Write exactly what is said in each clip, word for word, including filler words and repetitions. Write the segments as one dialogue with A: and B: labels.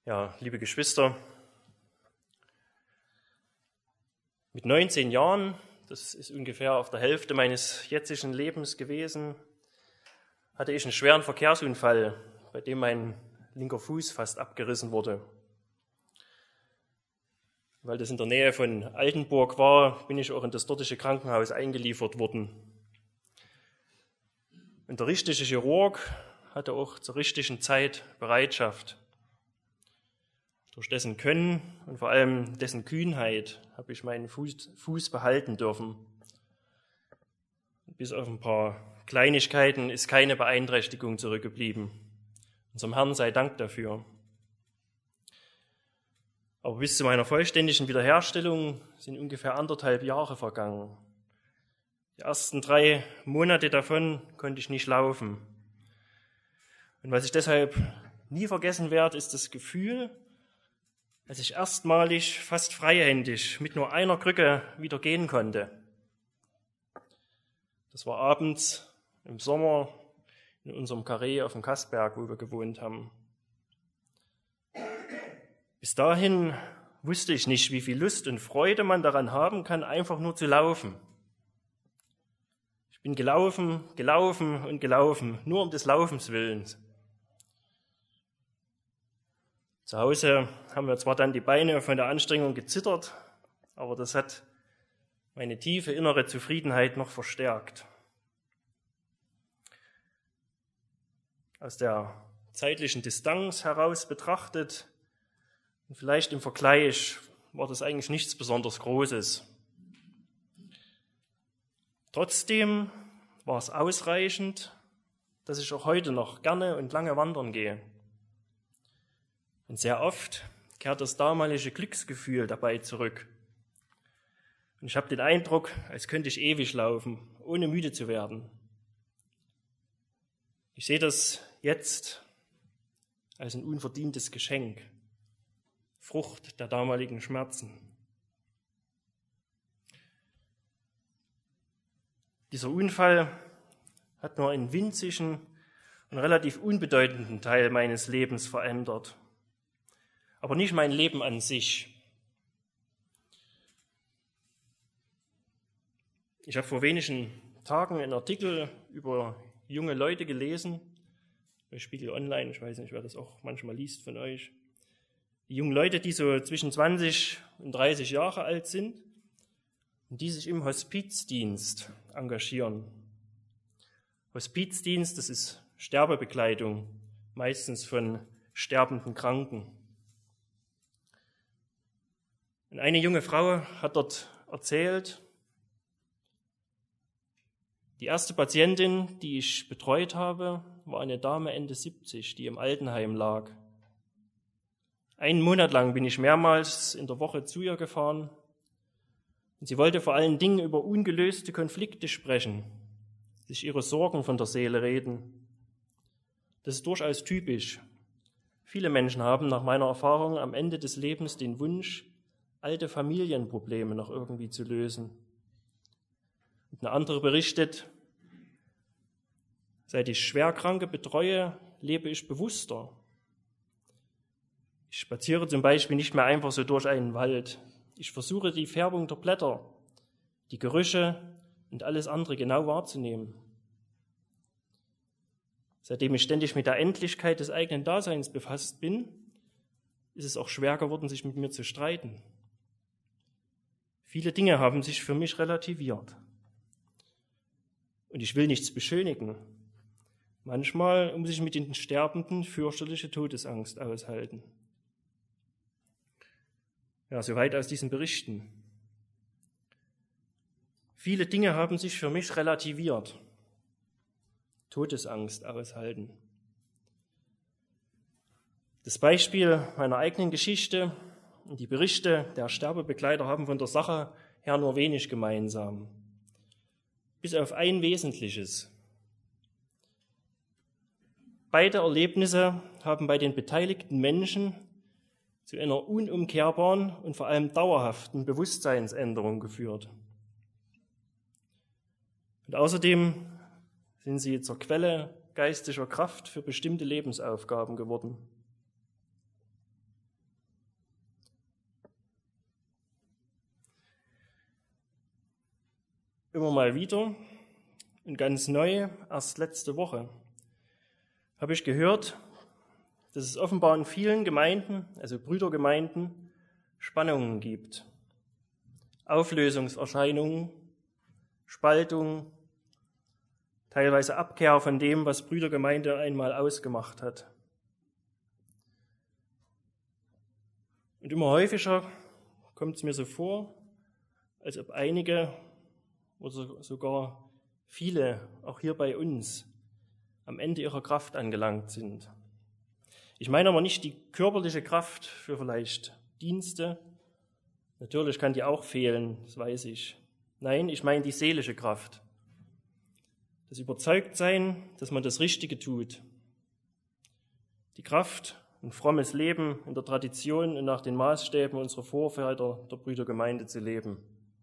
A: Ja, liebe Geschwister, mit neunzehn Jahren, das ist ungefähr auf der Hälfte meines jetzigen Lebens gewesen, hatte ich einen schweren Verkehrsunfall, bei dem mein linker Fuß fast abgerissen wurde. Weil das in der Nähe von Altenburg war, bin ich auch in das dortige Krankenhaus eingeliefert worden. Und der richtige Chirurg hatte auch zur richtigen Zeit Bereitschaft. Durch dessen Können und vor allem dessen Kühnheit habe ich meinen Fuß, Fuß behalten dürfen. Bis auf ein paar Kleinigkeiten ist keine Beeinträchtigung zurückgeblieben. Unserem Herrn sei Dank dafür. Aber bis zu meiner vollständigen Wiederherstellung sind ungefähr anderthalb Jahre vergangen. Die ersten drei Monate davon konnte ich nicht laufen. Und was ich deshalb nie vergessen werde, ist das Gefühl, als ich erstmalig fast freihändig mit nur einer Krücke wieder gehen konnte. Das war abends im Sommer in unserem Karree auf dem Kastberg, wo wir gewohnt haben. Bis dahin wusste ich nicht, wie viel Lust und Freude man daran haben kann, einfach nur zu laufen. Ich bin gelaufen, gelaufen und gelaufen, nur um des Laufens willen. Zu Hause haben mir zwar dann die Beine von der Anstrengung gezittert, aber das hat meine tiefe innere Zufriedenheit noch verstärkt. Aus der zeitlichen Distanz heraus betrachtet und vielleicht im Vergleich war das eigentlich nichts besonders Großes. Trotzdem war es ausreichend, dass ich auch heute noch gerne und lange wandern gehe. Und sehr oft kehrt das damalige Glücksgefühl dabei zurück. Und ich habe den Eindruck, als könnte ich ewig laufen, ohne müde zu werden. Ich sehe das jetzt als ein unverdientes Geschenk, Frucht der damaligen Schmerzen. Dieser Unfall hat nur einen winzigen und relativ unbedeutenden Teil meines Lebens verändert. Aber nicht mein Leben an sich. Ich habe vor wenigen Tagen einen Artikel über junge Leute gelesen, bei Spiegel Online, ich weiß nicht, wer das auch manchmal liest von euch. Die jungen Leute, die so zwischen zwanzig und dreißig Jahre alt sind und die sich im Hospizdienst engagieren. Hospizdienst, das ist Sterbebegleitung, meistens von sterbenden Kranken. Und eine junge Frau hat dort erzählt, die erste Patientin, die ich betreut habe, war eine Dame Ende siebzig, die im Altenheim lag. Einen Monat lang bin ich mehrmals in der Woche zu ihr gefahren und sie wollte vor allen Dingen über ungelöste Konflikte sprechen, sich ihre Sorgen von der Seele reden. Das ist durchaus typisch. Viele Menschen haben nach meiner Erfahrung am Ende des Lebens den Wunsch, alte Familienprobleme noch irgendwie zu lösen. Und eine andere berichtet, seit ich Schwerkranke betreue, lebe ich bewusster. Ich spaziere zum Beispiel nicht mehr einfach so durch einen Wald. Ich versuche die Färbung der Blätter, die Gerüche und alles andere genau wahrzunehmen. Seitdem ich ständig mit der Endlichkeit des eigenen Daseins befasst bin, ist es auch schwer geworden, sich mit mir zu streiten. Viele Dinge haben sich für mich relativiert. Und ich will nichts beschönigen. Manchmal muss ich mit den Sterbenden fürchterliche Todesangst aushalten. Ja, soweit aus diesen Berichten. Viele Dinge haben sich für mich relativiert. Todesangst aushalten. Das Beispiel meiner eigenen Geschichte und die Berichte der Sterbebegleiter haben von der Sache her nur wenig gemeinsam. Bis auf ein Wesentliches. Beide Erlebnisse haben bei den beteiligten Menschen zu einer unumkehrbaren und vor allem dauerhaften Bewusstseinsänderung geführt. Und außerdem sind sie zur Quelle geistlicher Kraft für bestimmte Lebensaufgaben geworden. Immer mal wieder und ganz neu, erst letzte Woche, habe ich gehört, dass es offenbar in vielen Gemeinden, also Brüdergemeinden, Spannungen gibt. Auflösungserscheinungen, Spaltung, teilweise Abkehr von dem, was Brüdergemeinde einmal ausgemacht hat. Und immer häufiger kommt es mir so vor, als ob einige oder sogar viele, auch hier bei uns, am Ende ihrer Kraft angelangt sind. Ich meine aber nicht die körperliche Kraft für vielleicht Dienste. Natürlich kann die auch fehlen, das weiß ich. Nein, ich meine die seelische Kraft. Das Überzeugtsein, dass man das Richtige tut. Die Kraft, ein frommes Leben in der Tradition und nach den Maßstäben unserer Vorväter der Brüdergemeinde zu leben.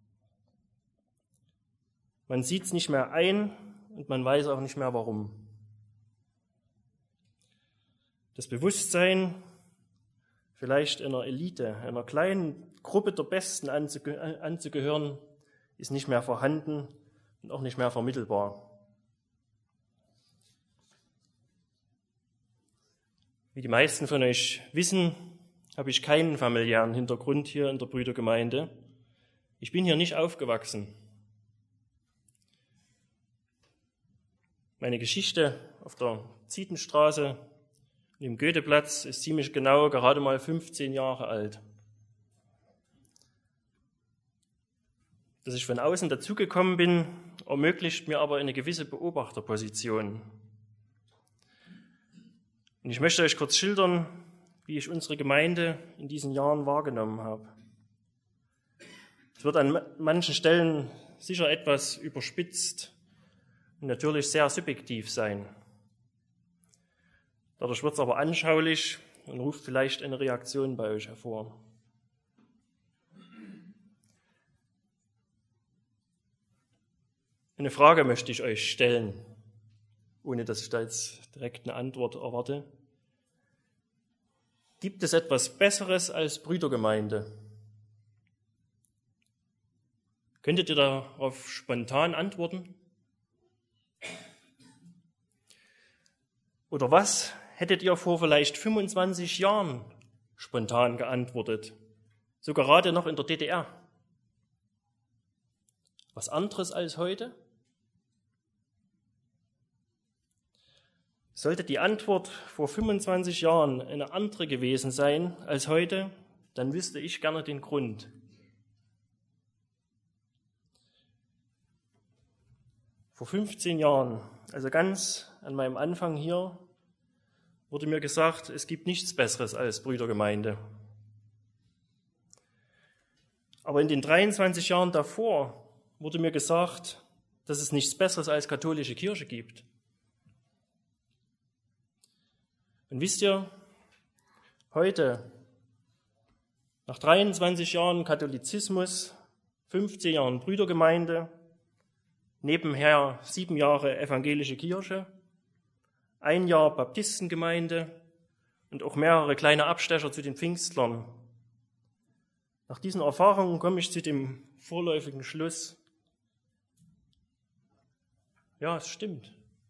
A: Man sieht es nicht mehr ein und man weiß auch nicht mehr warum. Das Bewusstsein, vielleicht einer Elite, einer kleinen Gruppe der Besten anzuge- anzugehören, ist nicht mehr vorhanden und auch nicht mehr vermittelbar. Wie die meisten von euch wissen, habe ich keinen familiären Hintergrund hier in der Brüdergemeinde. Ich bin hier nicht aufgewachsen. Meine Geschichte auf der Zietenstraße und im Goetheplatz ist ziemlich genau gerade mal fünfzehn Jahre alt. Dass ich von außen dazugekommen bin, ermöglicht mir aber eine gewisse Beobachterposition. Und ich möchte euch kurz schildern, wie ich unsere Gemeinde in diesen Jahren wahrgenommen habe. Es wird an manchen Stellen sicher etwas überspitzt und natürlich sehr subjektiv sein. Dadurch wird es aber anschaulich und ruft vielleicht eine Reaktion bei euch hervor. Eine Frage möchte ich euch stellen, ohne dass ich da jetzt direkt eine Antwort erwarte. Gibt es etwas Besseres als Brüdergemeinde? Könntet ihr darauf spontan antworten? Oder was hättet ihr vor vielleicht fünfundzwanzig Jahren spontan geantwortet? So gerade noch in der D D R. Was anderes als heute? Sollte die Antwort vor fünfundzwanzig Jahren eine andere gewesen sein als heute, dann wüsste ich gerne den Grund. Vor fünfzehn Jahren, also ganz an meinem Anfang hier, wurde mir gesagt, es gibt nichts Besseres als Brüdergemeinde. Aber in den dreiundzwanzig Jahren davor wurde mir gesagt, dass es nichts Besseres als katholische Kirche gibt. Und wisst ihr, heute, nach dreiundzwanzig Jahren Katholizismus, fünfzehn Jahren Brüdergemeinde, nebenher sieben Jahre evangelische Kirche, ein Jahr Baptistengemeinde und auch mehrere kleine Abstecher zu den Pfingstlern. Nach diesen Erfahrungen komme ich zu dem vorläufigen Schluss, ja, es stimmt.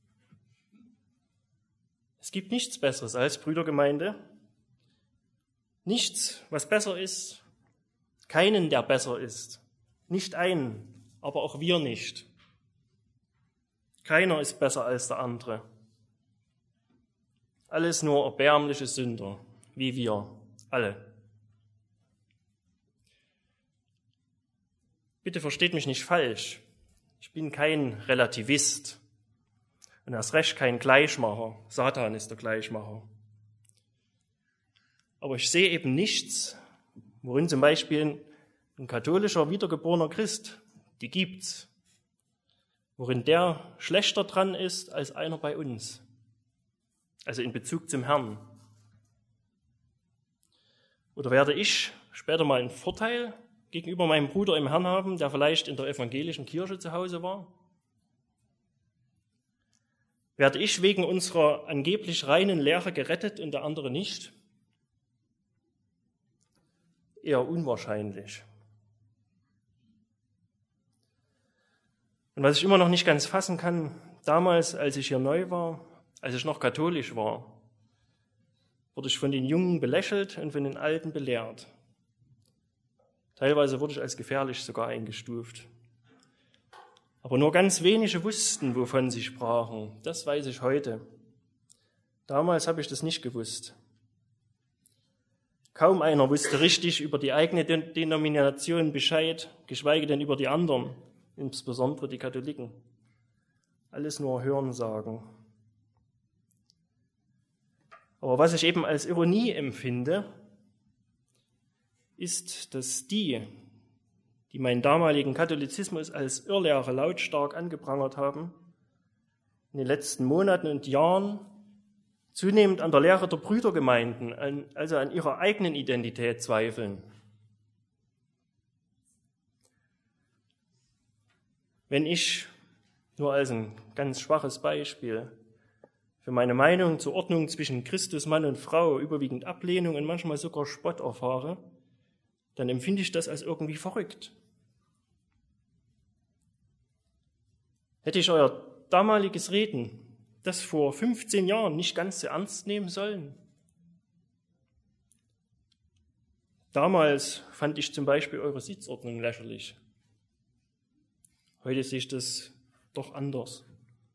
A: Es gibt nichts Besseres als Brüdergemeinde. Nichts, was besser ist. Keinen, der besser ist. Nicht einen, aber auch wir nicht. Keiner ist besser als der andere. Alles nur erbärmliche Sünder, wie wir alle. Bitte versteht mich nicht falsch. Ich bin kein Relativist. Und erst recht kein Gleichmacher. Satan ist der Gleichmacher. Aber ich sehe eben nichts, worin zum Beispiel ein katholischer, wiedergeborener Christ, die gibt's, worin der schlechter dran ist als einer bei uns. Also in Bezug zum Herrn. Oder werde ich später mal einen Vorteil gegenüber meinem Bruder im Herrn haben, der vielleicht in der evangelischen Kirche zu Hause war? Werde ich wegen unserer angeblich reinen Lehre gerettet und der andere nicht? Eher unwahrscheinlich. was ich immer noch nicht ganz fassen kann, damals, als ich hier neu war, als ich noch katholisch war, wurde ich von den Jungen belächelt und von den Alten belehrt. Teilweise wurde ich als gefährlich sogar eingestuft. Aber nur ganz wenige wussten, wovon sie sprachen. Das weiß ich heute. Damals habe ich das nicht gewusst. Kaum einer wusste richtig über die eigene Denomination Bescheid, geschweige denn über die anderen, insbesondere die Katholiken. Alles nur Hörensagen. Aber was ich eben als Ironie empfinde, ist, dass die, die meinen damaligen Katholizismus als Irrlehre lautstark angeprangert haben, in den letzten Monaten und Jahren zunehmend an der Lehre der Brüdergemeinden, also an ihrer eigenen Identität zweifeln. Wenn ich, nur als ein ganz schwaches Beispiel, für meine Meinung zur Ordnung zwischen Christus, Mann und Frau überwiegend Ablehnung und manchmal sogar Spott erfahre, dann empfinde ich das als irgendwie verrückt. Hätte ich euer damaliges Reden, das vor fünfzehn Jahren, nicht ganz so ernst nehmen sollen? Damals fand ich zum Beispiel eure Sitzordnung lächerlich. Heute sehe ich das doch anders.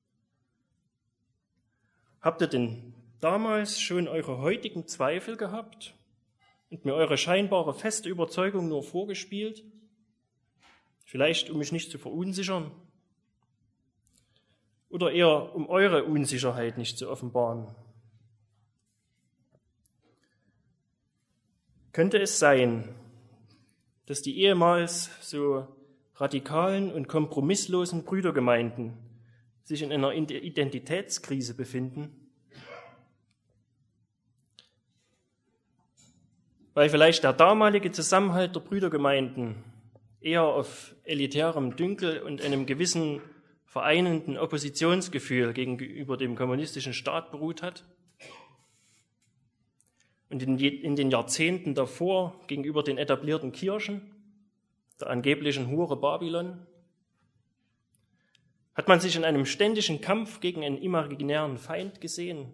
A: Habt ihr denn damals schon eure heutigen Zweifel gehabt und mir eure scheinbare feste Überzeugung nur vorgespielt? Vielleicht, um mich nicht zu verunsichern? Oder eher, um eure Unsicherheit nicht zu offenbaren? Könnte es sein, dass die ehemals so radikalen und kompromisslosen Brüdergemeinden sich in einer Identitätskrise befinden? Weil vielleicht der damalige Zusammenhalt der Brüdergemeinden eher auf elitärem Dünkel und einem gewissen vereinenden Oppositionsgefühl gegenüber dem kommunistischen Staat beruht hat und in, in den Jahrzehnten davor gegenüber den etablierten Kirchen, der angeblichen Hure Babylon, hat man sich in einem ständigen Kampf gegen einen imaginären Feind gesehen.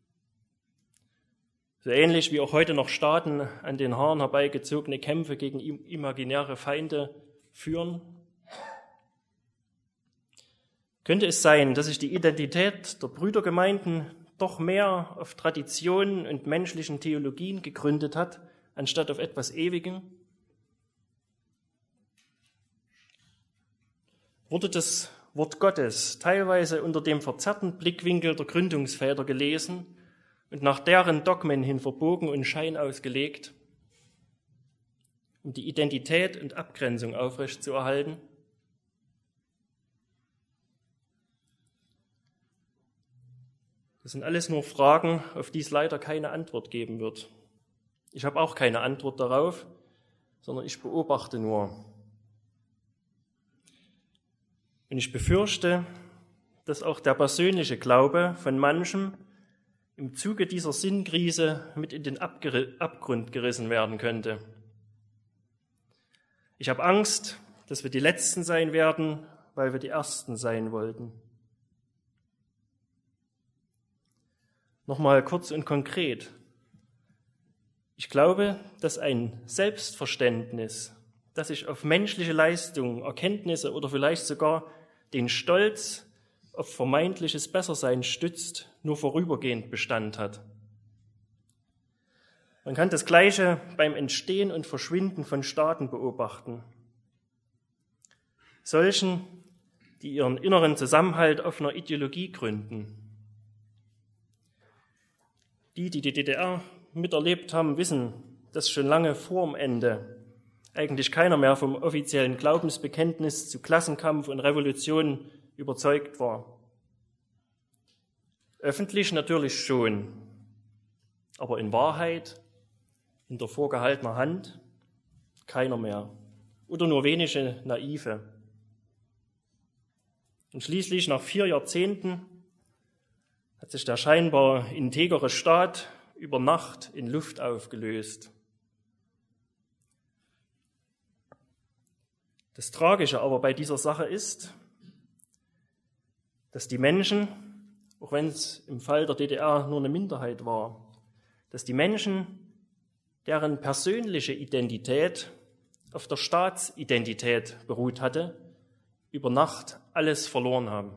A: So ähnlich wie auch heute noch Staaten an den Haaren herbeigezogene Kämpfe gegen imaginäre Feinde führen. Könnte es sein, dass sich die Identität der Brüdergemeinden doch mehr auf Traditionen und menschlichen Theologien gegründet hat, anstatt auf etwas Ewigem? Wurde das Wort Gottes teilweise unter dem verzerrten Blickwinkel der Gründungsväter gelesen und nach deren Dogmen hin verbogen und Schein ausgelegt, um die Identität und Abgrenzung aufrechtzuerhalten? Das sind alles nur Fragen, auf die es leider keine Antwort geben wird. Ich habe auch keine Antwort darauf, sondern ich beobachte nur. Und ich befürchte, dass auch der persönliche Glaube von manchem im Zuge dieser Sinnkrise mit in den Abgrund gerissen werden könnte. Ich habe Angst, dass wir die Letzten sein werden, weil wir die Ersten sein wollten. Nochmal kurz und konkret. Ich glaube, dass ein Selbstverständnis, das sich auf menschliche Leistungen, Erkenntnisse oder vielleicht sogar den Stolz auf vermeintliches Bessersein stützt, nur vorübergehend Bestand hat. Man kann das Gleiche beim Entstehen und Verschwinden von Staaten beobachten. Solchen, die ihren inneren Zusammenhalt auf einer Ideologie gründen. Die, die die D D R miterlebt haben, wissen, dass schon lange vor dem Ende eigentlich keiner mehr vom offiziellen Glaubensbekenntnis zu Klassenkampf und Revolution überzeugt war. Öffentlich natürlich schon, aber in Wahrheit, hinter vorgehaltener Hand, keiner mehr oder nur wenige Naive. Und schließlich nach vier Jahrzehnten hat sich der scheinbar integere Staat über Nacht in Luft aufgelöst. Das Tragische aber bei dieser Sache ist, dass die Menschen, auch wenn es im Fall der D D R nur eine Minderheit war, dass die Menschen, deren persönliche Identität auf der Staatsidentität beruht hatte, über Nacht alles verloren haben.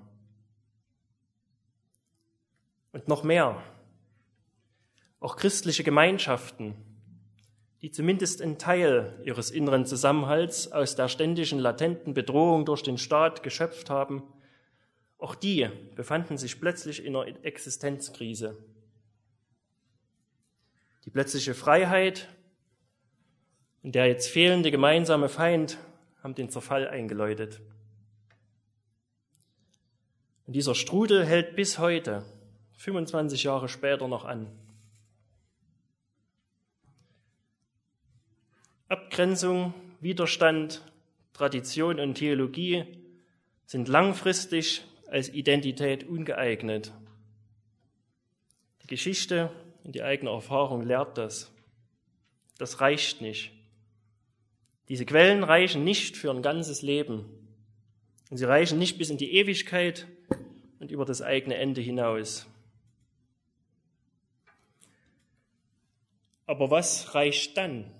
A: Und noch mehr, auch christliche Gemeinschaften, die zumindest einen Teil ihres inneren Zusammenhalts aus der ständigen latenten Bedrohung durch den Staat geschöpft haben, auch die befanden sich plötzlich in einer Existenzkrise. Die plötzliche Freiheit und der jetzt fehlende gemeinsame Feind haben den Zerfall eingeläutet. Und dieser Strudel hält bis heute, fünfundzwanzig Jahre später, noch an. Abgrenzung, Widerstand, Tradition und Theologie sind langfristig als Identität ungeeignet. Die Geschichte und die eigene Erfahrung lehrt das. Das reicht nicht. Diese Quellen reichen nicht für ein ganzes Leben. Und sie reichen nicht bis in die Ewigkeit und über das eigene Ende hinaus. Aber was reicht dann?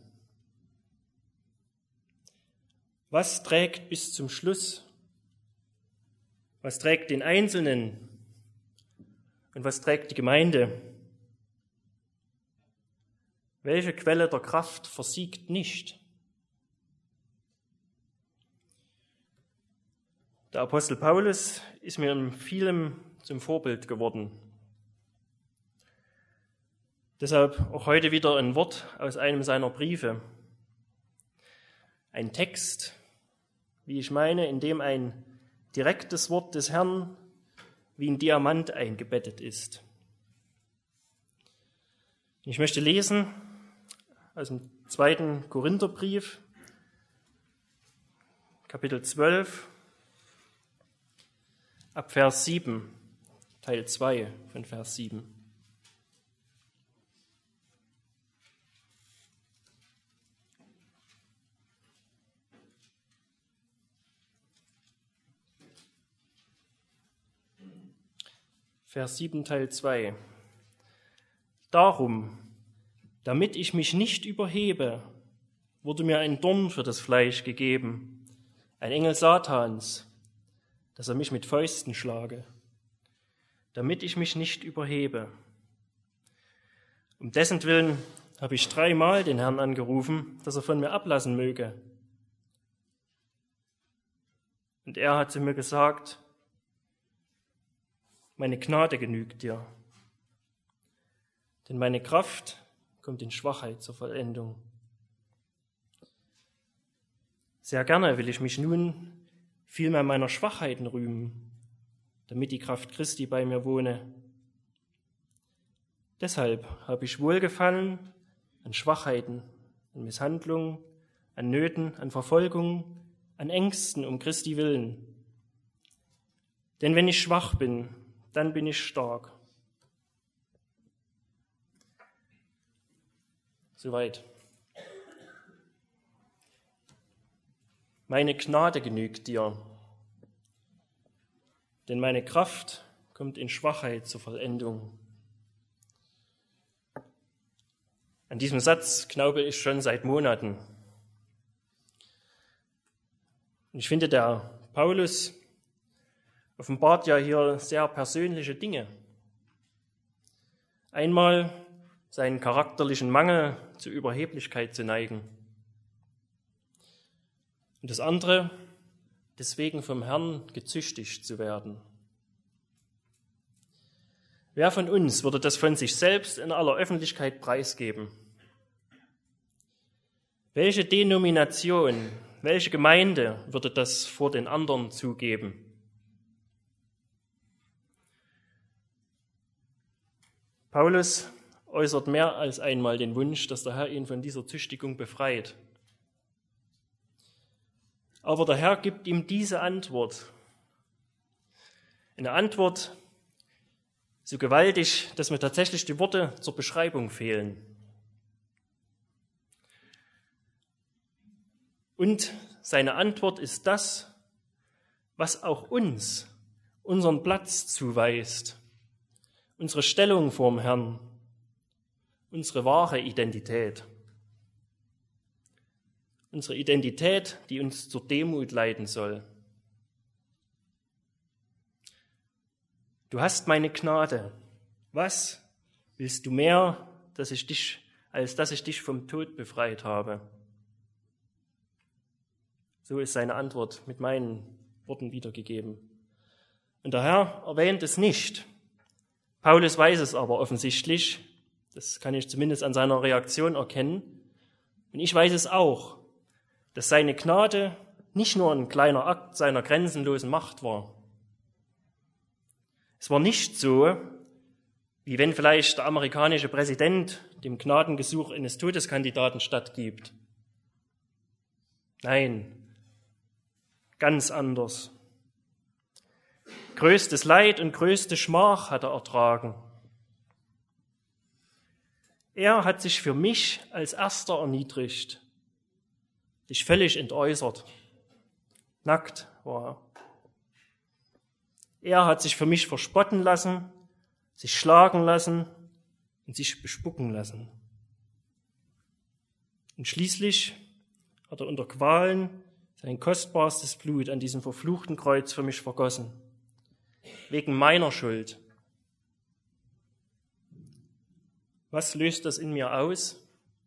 A: Was trägt bis zum Schluss? Was trägt den Einzelnen? Und was trägt die Gemeinde? Welche Quelle der Kraft versiegt nicht? Der Apostel Paulus ist mir in vielem zum Vorbild geworden. Deshalb auch heute wieder ein Wort aus einem seiner Briefe. Ein Text, wie ich meine, in dem ein direktes Wort des Herrn wie ein Diamant eingebettet ist. Ich möchte lesen aus dem zweiten Korintherbrief, Kapitel zwölf, ab Vers sieben, Teil zwei von Vers sieben. Vers sieben, Teil zwei. Darum, damit ich mich nicht überhebe, wurde mir ein Dorn für das Fleisch gegeben, ein Engel Satans, dass er mich mit Fäusten schlage, damit ich mich nicht überhebe. Um dessen Willen habe ich dreimal den Herrn angerufen, dass er von mir ablassen möge. Und er hat zu mir gesagt, meine Gnade genügt dir, denn meine Kraft kommt in Schwachheit zur Vollendung. Sehr gerne will ich mich nun vielmehr meiner Schwachheiten rühmen, damit die Kraft Christi bei mir wohne. Deshalb habe ich Wohlgefallen an Schwachheiten, an Misshandlungen, an Nöten, an Verfolgung, an Ängsten um Christi willen. Denn wenn ich schwach bin, dann bin ich stark. Soweit. Meine Gnade genügt dir, denn meine Kraft kommt in Schwachheit zur Vollendung. An diesem Satz knaube ich schon seit Monaten. Und ich finde, der Paulus offenbart ja hier sehr persönliche Dinge. Einmal seinen charakterlichen Mangel zur Überheblichkeit zu neigen. Und das andere, deswegen vom Herrn gezüchtigt zu werden. Wer von uns würde das von sich selbst in aller Öffentlichkeit preisgeben? Welche Denomination, welche Gemeinde würde das vor den anderen zugeben? Paulus äußert mehr als einmal den Wunsch, dass der Herr ihn von dieser Züchtigung befreit. Aber der Herr gibt ihm diese Antwort. Eine Antwort so gewaltig, dass mir tatsächlich die Worte zur Beschreibung fehlen. Und seine Antwort ist das, was auch uns unseren Platz zuweist, unsere Stellung vorm Herrn, unsere wahre Identität. Unsere Identität, die uns zur Demut leiten soll. Du hast meine Gnade. Was willst du mehr, dass ich dich, als dass ich dich vom Tod befreit habe? So ist seine Antwort mit meinen Worten wiedergegeben. Und der Herr erwähnt es nicht. Paulus weiß es aber offensichtlich. Das kann ich zumindest an seiner Reaktion erkennen. Und ich weiß es auch, dass seine Gnade nicht nur ein kleiner Akt seiner grenzenlosen Macht war. Es war nicht so, wie wenn vielleicht der amerikanische Präsident dem Gnadengesuch eines Todeskandidaten stattgibt. Nein, ganz anders. Größtes Leid und größte Schmach hat er ertragen. Er hat sich für mich als Erster erniedrigt, sich völlig entäußert. Nackt war er. Er hat sich für mich verspotten lassen, sich schlagen lassen und sich bespucken lassen. Und schließlich hat er unter Qualen sein kostbarstes Blut an diesem verfluchten Kreuz für mich vergossen, wegen meiner Schuld. Was löst das in mir aus?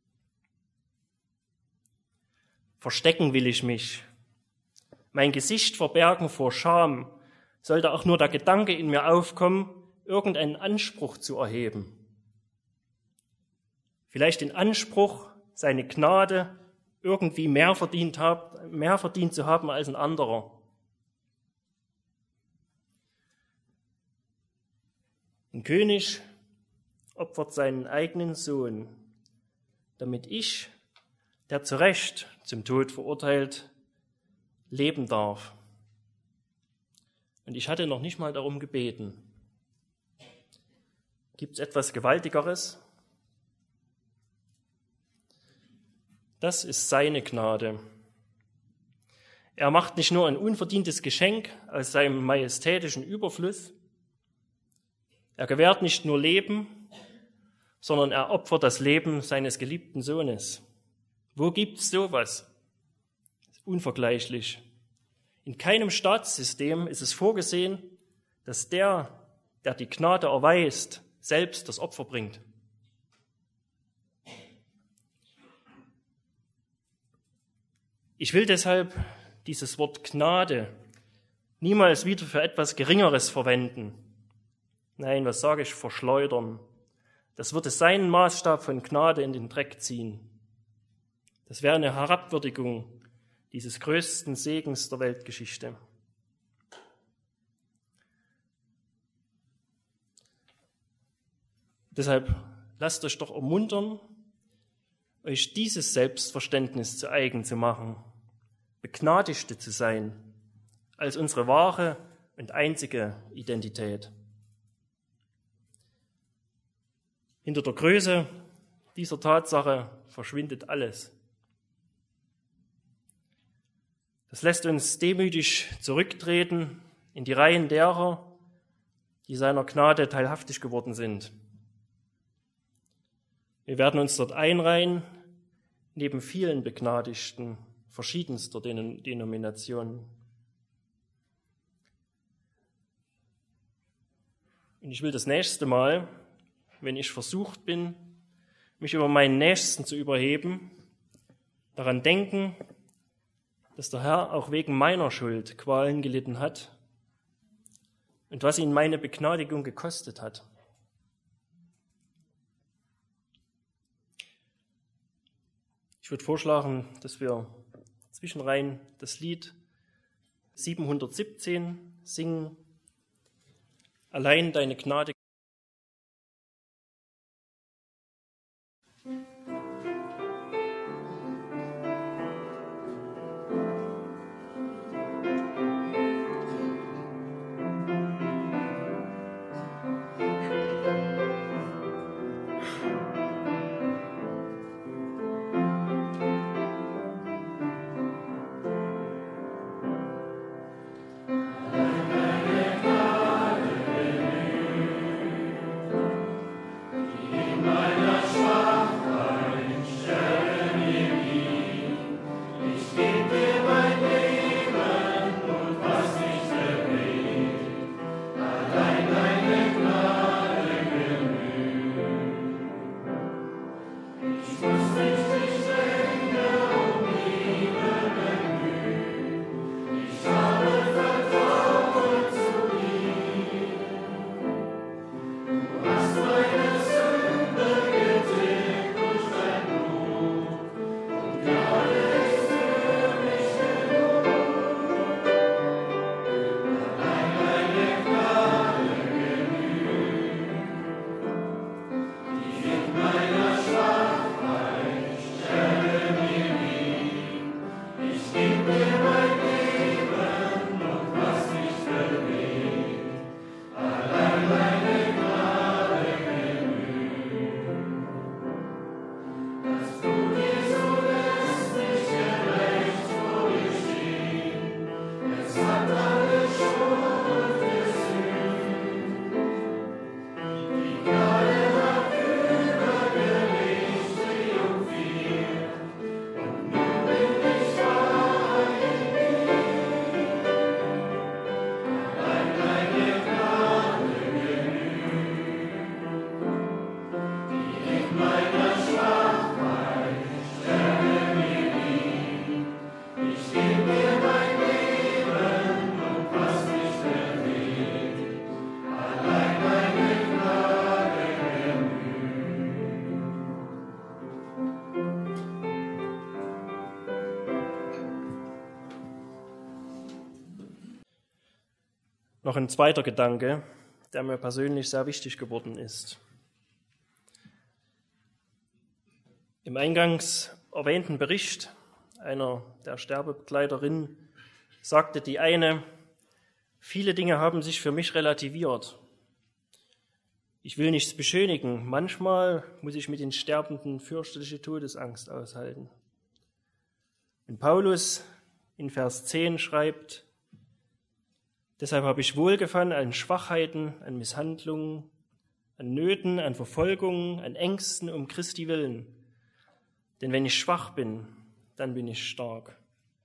A: Verstecken will ich mich, mein Gesicht verbergen vor Scham, sollte auch nur der Gedanke in mir aufkommen, irgendeinen Anspruch zu erheben. Vielleicht den Anspruch, seine Gnade irgendwie mehr verdient, hab, mehr verdient zu haben als ein anderer. Ein König opfert seinen eigenen Sohn, damit ich, der zu Recht zum Tod verurteilt, leben darf. Und ich hatte noch nicht mal darum gebeten. Gibt es etwas Gewaltigeres? Das ist seine Gnade. Er macht nicht nur ein unverdientes Geschenk aus seinem majestätischen Überfluss, er gewährt nicht nur Leben, sondern er opfert das Leben seines geliebten Sohnes. Wo gibt's sowas? Unvergleichlich. In keinem Staatssystem ist es vorgesehen, dass der, der die Gnade erweist, selbst das Opfer bringt. Ich will deshalb dieses Wort Gnade niemals wieder für etwas Geringeres verwenden. Nein, was sage ich, verschleudern. Das würde seinen Maßstab von Gnade in den Dreck ziehen. Das wäre eine Herabwürdigung dieses größten Segens der Weltgeschichte. Deshalb lasst euch doch ermuntern, euch dieses Selbstverständnis zu eigen zu machen, Begnadigte zu sein, als unsere wahre und einzige Identität. Hinter der Größe dieser Tatsache verschwindet alles. Das lässt uns demütig zurücktreten in die Reihen derer, die seiner Gnade teilhaftig geworden sind. Wir werden uns dort einreihen, neben vielen Begnadigten verschiedenster Denominationen. Und ich will das nächste Mal, wenn ich versucht bin, mich über meinen Nächsten zu überheben, daran denken, dass der Herr auch wegen meiner Schuld Qualen gelitten hat und was ihn meine Begnadigung gekostet hat. Ich würde vorschlagen, dass wir zwischenrein das Lied siebenhundertsiebzehn singen, allein deine Gnade.
B: Deine Gnade
A: Noch ein zweiter Gedanke, der mir persönlich sehr wichtig geworden ist. Im eingangs erwähnten Bericht einer der Sterbebegleiterinnen sagte die eine, viele Dinge haben sich für mich relativiert. Ich will nichts beschönigen. Manchmal muss ich mit den Sterbenden fürchterliche Todesangst aushalten. Und Paulus in Vers zehn schreibt, deshalb habe ich Wohlgefallen an Schwachheiten, an Misshandlungen, an Nöten, an Verfolgungen, an Ängsten um Christi willen. Denn wenn ich schwach bin, dann bin ich stark.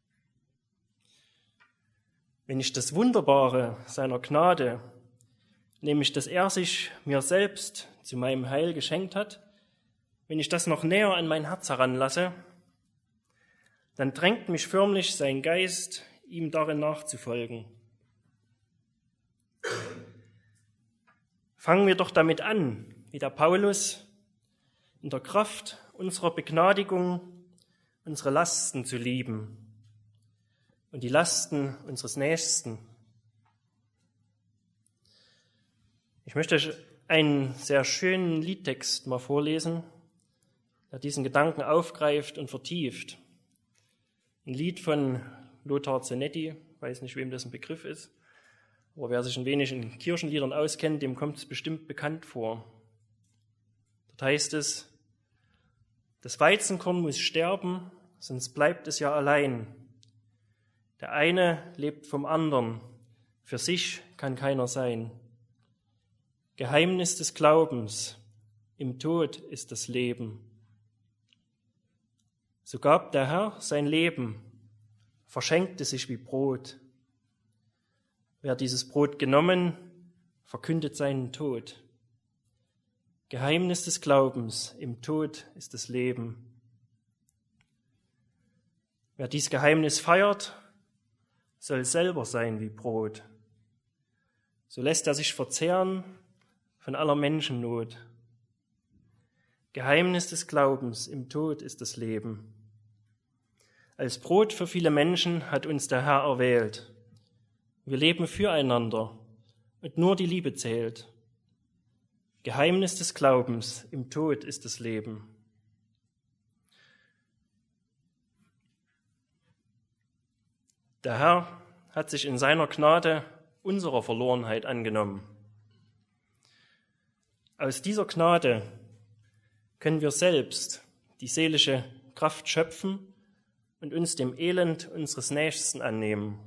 A: Wenn ich das Wunderbare seiner Gnade, nämlich dass er sich mir selbst zu meinem Heil geschenkt hat, wenn ich das noch näher an mein Herz heranlasse, dann drängt mich förmlich sein Geist, ihm darin nachzufolgen. Fangen wir doch damit an, wie der Paulus in der Kraft unserer Begnadigung unsere Lasten zu lieben und die Lasten unseres Nächsten. Ich möchte euch einen sehr schönen Liedtext mal vorlesen, der diesen Gedanken aufgreift und vertieft. Ein Lied von Lothar Zenetti, ich weiß nicht, wem das ein Begriff ist, aber wer sich ein wenig in Kirchenliedern auskennt, dem kommt es bestimmt bekannt vor. Dort heißt es, das Weizenkorn muss sterben, sonst bleibt es ja allein. Der eine lebt vom anderen, für sich kann keiner sein. Geheimnis des Glaubens, im Tod ist das Leben. So gab der Herr sein Leben, verschenkte sich wie Brot. Wer dieses Brot genommen, verkündet seinen Tod. Geheimnis des Glaubens, im Tod ist das Leben. Wer dies Geheimnis feiert, soll selber sein wie Brot. So lässt er sich verzehren von aller Menschennot. Geheimnis des Glaubens, im Tod ist das Leben. Als Brot für viele Menschen hat uns der Herr erwählt. Wir leben füreinander und nur die Liebe zählt. Geheimnis des Glaubens, im Tod ist das Leben. Der Herr hat sich in seiner Gnade unserer Verlorenheit angenommen. Aus dieser Gnade können wir selbst die seelische Kraft schöpfen und uns dem Elend unseres Nächsten annehmen.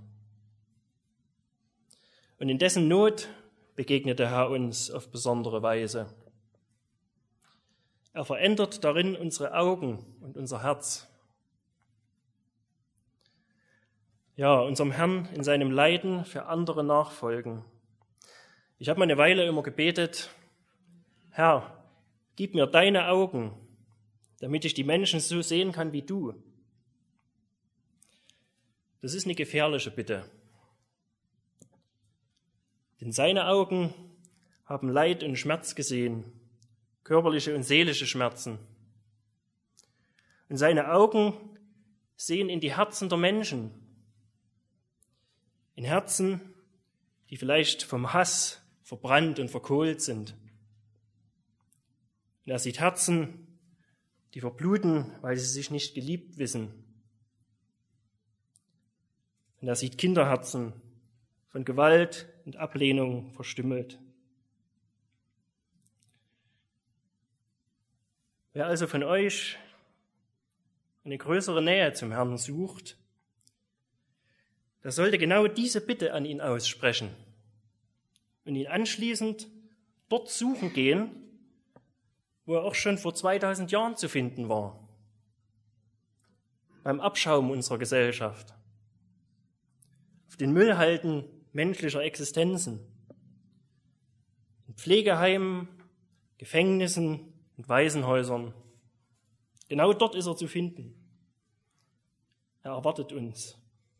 A: Und in dessen Not begegnet der Herr uns auf besondere Weise. Er verändert darin unsere Augen und unser Herz. Ja, unserem Herrn in seinem Leiden für andere nachfolgen. Ich habe mal eine Weile immer gebetet, Herr, gib mir deine Augen, damit ich die Menschen so sehen kann wie du. Das ist eine gefährliche Bitte. Denn seine Augen haben Leid und Schmerz gesehen, körperliche und seelische Schmerzen. Und seine Augen sehen in die Herzen der Menschen, in Herzen, die vielleicht vom Hass verbrannt und verkohlt sind. Und er sieht Herzen, die verbluten, weil sie sich nicht geliebt wissen. Und er sieht Kinderherzen, von Gewalt und Ablehnung verstümmelt. Wer also von euch eine größere Nähe zum Herrn sucht, der sollte genau diese Bitte an ihn aussprechen und ihn anschließend dort suchen gehen, wo er auch schon vor zweitausend Jahren zu finden war, beim Abschaum unserer Gesellschaft, auf den Müllhalden menschlicher Existenzen, in Pflegeheimen, Gefängnissen und Waisenhäusern. Genau dort ist er zu finden. Er erwartet uns.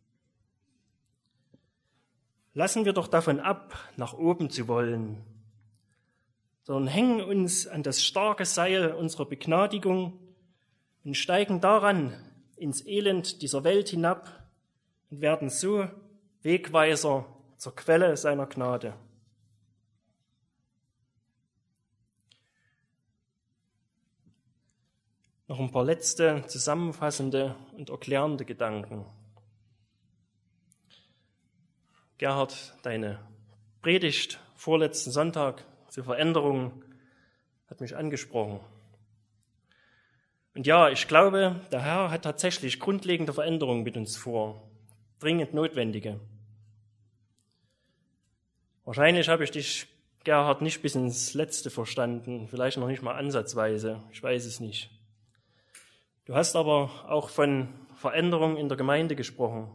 A: Lassen wir doch davon ab, nach oben zu wollen, sondern hängen uns an das starke Seil unserer Begnadigung und steigen daran ins Elend dieser Welt hinab und werden so Wegweiser zur Quelle seiner Gnade. Noch ein paar letzte zusammenfassende und erklärende Gedanken. Gerhard, deine Predigt vorletzten Sonntag zur Veränderung hat mich angesprochen. Und ja, ich glaube, der Herr hat tatsächlich grundlegende Veränderungen mit uns vor, dringend notwendige. Wahrscheinlich habe ich dich, Gerhard, nicht bis ins Letzte verstanden, vielleicht noch nicht mal ansatzweise, ich weiß es nicht. Du hast aber auch von Veränderung in der Gemeinde gesprochen.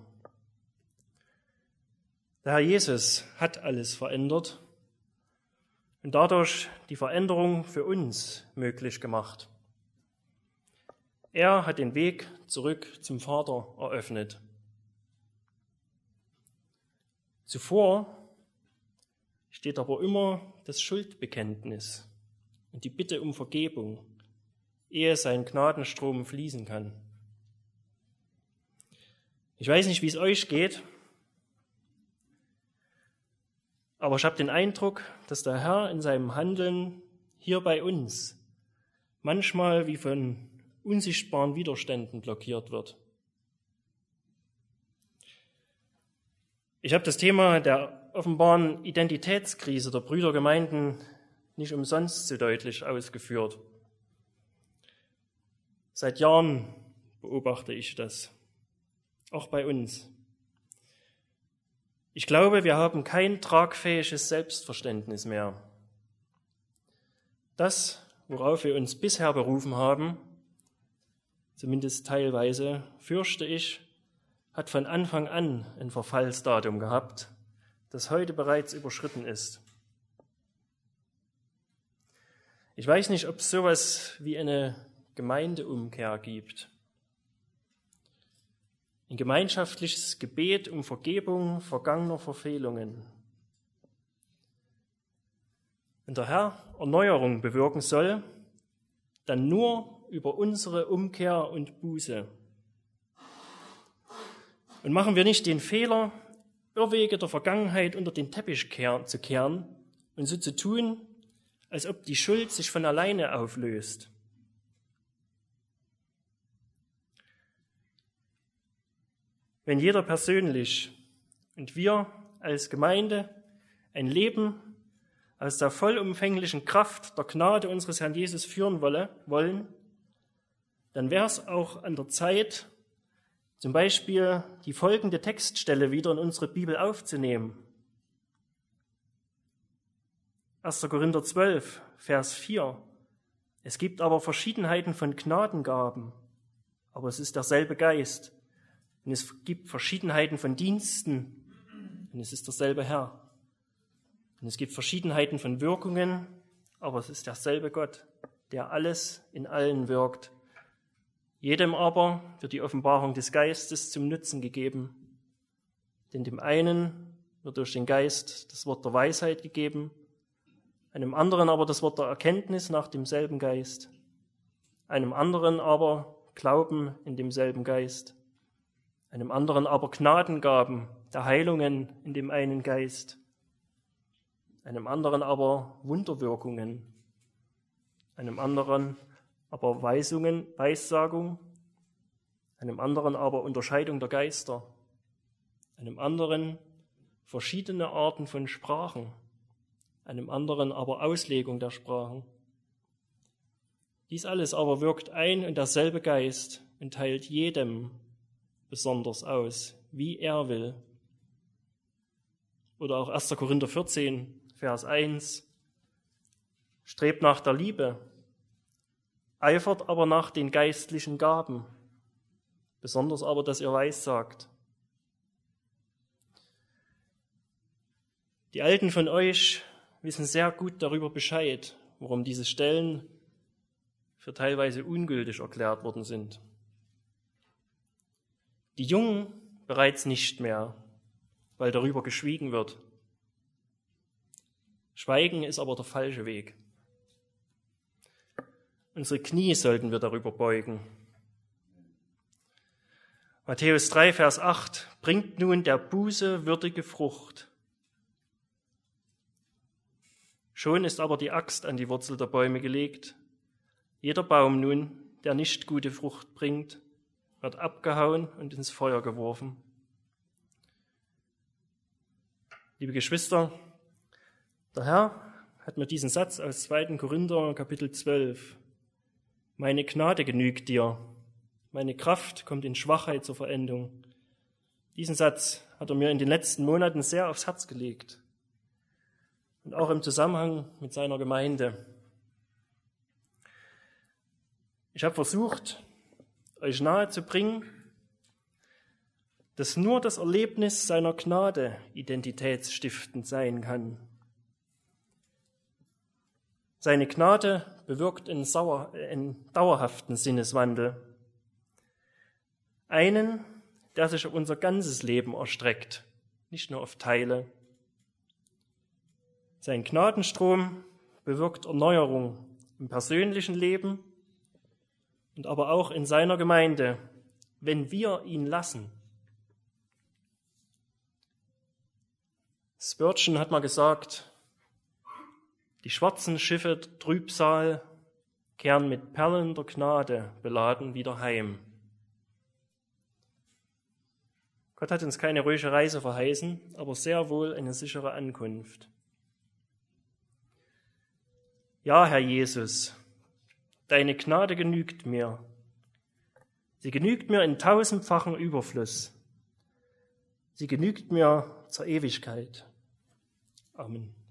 A: Der Herr Jesus hat alles verändert und dadurch die Veränderung für uns möglich gemacht. Er hat den Weg zurück zum Vater eröffnet. Zuvor steht aber immer das Schuldbekenntnis und die Bitte um Vergebung, ehe sein Gnadenstrom fließen kann. Ich weiß nicht, wie es euch geht, aber ich habe den Eindruck, dass der Herr in seinem Handeln hier bei uns manchmal wie von unsichtbaren Widerständen blockiert wird. Ich habe das Thema der offenbaren Identitätskrise der Brüdergemeinden nicht umsonst so deutlich ausgeführt. Seit Jahren beobachte ich das, auch bei uns. Ich glaube, wir haben kein tragfähiges Selbstverständnis mehr. Das, worauf wir uns bisher berufen haben, zumindest teilweise, fürchte ich, hat von Anfang an ein Verfallsdatum gehabt, das heute bereits überschritten ist. Ich weiß nicht, ob es sowas wie eine Gemeindeumkehr gibt. Ein gemeinschaftliches Gebet um Vergebung vergangener Verfehlungen. Wenn der Herr Erneuerung bewirken soll, dann nur über unsere Umkehr und Buße. Und machen wir nicht den Fehler, Irrwege der Vergangenheit unter den Teppich zu kehren und so zu tun, als ob die Schuld sich von alleine auflöst. Wenn jeder persönlich und wir als Gemeinde ein Leben aus der vollumfänglichen Kraft der Gnade unseres Herrn Jesus führen wolle, wollen, dann wäre es auch an der Zeit, zum Beispiel die folgende Textstelle wieder in unsere Bibel aufzunehmen. erster Korinther zwölf, Vers vier. Es gibt aber Verschiedenheiten von Gnadengaben, aber es ist derselbe Geist. Und es gibt Verschiedenheiten von Diensten, und es ist derselbe Herr. Und es gibt Verschiedenheiten von Wirkungen, aber es ist derselbe Gott, der alles in allen wirkt. Jedem aber wird die Offenbarung des Geistes zum Nutzen gegeben. Denn dem einen wird durch den Geist das Wort der Weisheit gegeben, einem anderen aber das Wort der Erkenntnis nach demselben Geist, einem anderen aber Glauben in demselben Geist, einem anderen aber Gnadengaben der Heilungen in dem einen Geist, einem anderen aber Wunderwirkungen, einem anderen aber Weisungen, Weissagung, einem anderen aber Unterscheidung der Geister, einem anderen verschiedene Arten von Sprachen, einem anderen aber Auslegung der Sprachen. Dies alles aber wirkt ein und derselbe Geist und teilt jedem besonders aus, wie er will. Oder auch erster Korinther vierzehn, Vers eins. Strebt nach der Liebe, eifert aber nach den geistlichen Gaben, besonders aber, dass ihr weissagt. Die Alten von euch wissen sehr gut darüber Bescheid, warum diese Stellen für teilweise ungültig erklärt worden sind. Die Jungen bereits nicht mehr, weil darüber geschwiegen wird. Schweigen ist aber der falsche Weg. Unsere Knie sollten wir darüber beugen. Matthäus drei, Vers acht, bringt nun der Buße würdige Frucht, Schon ist aber die Axt an die Wurzel der Bäume gelegt. Jeder Baum nun, der nicht gute Frucht bringt, wird abgehauen und ins Feuer geworfen. Liebe Geschwister, der Herr hat mir diesen Satz aus zweiten Korinther Kapitel zwölf, meine Gnade genügt dir, meine Kraft kommt in Schwachheit zur Verendung. Diesen Satz hat er mir in den letzten Monaten sehr aufs Herz gelegt und auch im Zusammenhang mit seiner Gemeinde. Ich habe versucht, euch nahezubringen, dass nur das Erlebnis seiner Gnade identitätsstiftend sein kann. Seine Gnade bewirkt einen, sauer, einen dauerhaften Sinneswandel. Einen, der sich auf unser ganzes Leben erstreckt, nicht nur auf Teile. Sein Gnadenstrom bewirkt Erneuerung im persönlichen Leben und aber auch in seiner Gemeinde, wenn wir ihn lassen. Spurgeon hat mal gesagt, die schwarzen Schiffe der Trübsal kehren mit Perlen der Gnade beladen wieder heim. Gott hat uns keine ruhige Reise verheißen, aber sehr wohl eine sichere Ankunft. Ja, Herr Jesus, deine Gnade genügt mir. Sie genügt mir in tausendfachem Überfluss. Sie genügt mir zur Ewigkeit. Amen.